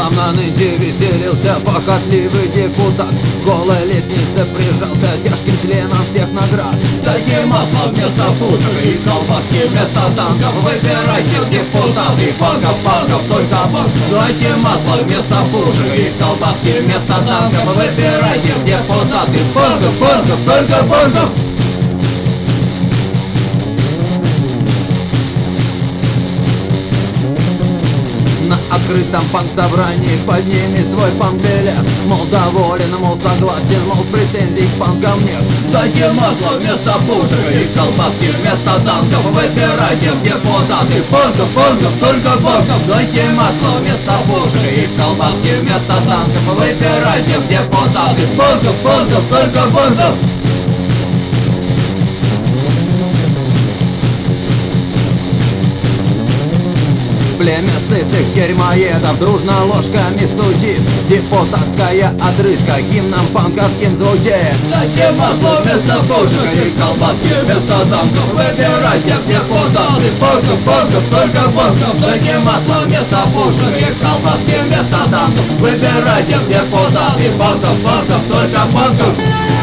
Там на нынче веселился похотливый депутат. К голой лестнице прижался тяжким членом всех наград. Дайте масло вместо пушек и колбаски вместо танков. Выбирайте в депутаты банков, банков, только банков. Дайте масло вместо пушек и колбаски вместо танков. Выбирайте в депутаты банков, банков, только банков. На открытом панк-собрании поднимет свой панк-билет. Мол, доволен, мол, согласен, мол, претензий к панкам нет. Дайте масло вместо пушек и колбаски вместо танков. Выбирайте в депутаты банков, банков, только банков. Дайте масло вместо пушек и колбаски вместо танков. Выбирайте в депутаты банков, банков, только банков. Племя сытых дерьмоедов дружно ложками стучит. Депутатская отрыжка гимном панковским звучит. Дайте масло вместо пушек и колбаски вместо танков. Выбирайте в депутаты банков, банков, только банков. Дайте масло вместо пушек и колбаски вместо танков. Выбирайте в депутаты банков, банков, только банков.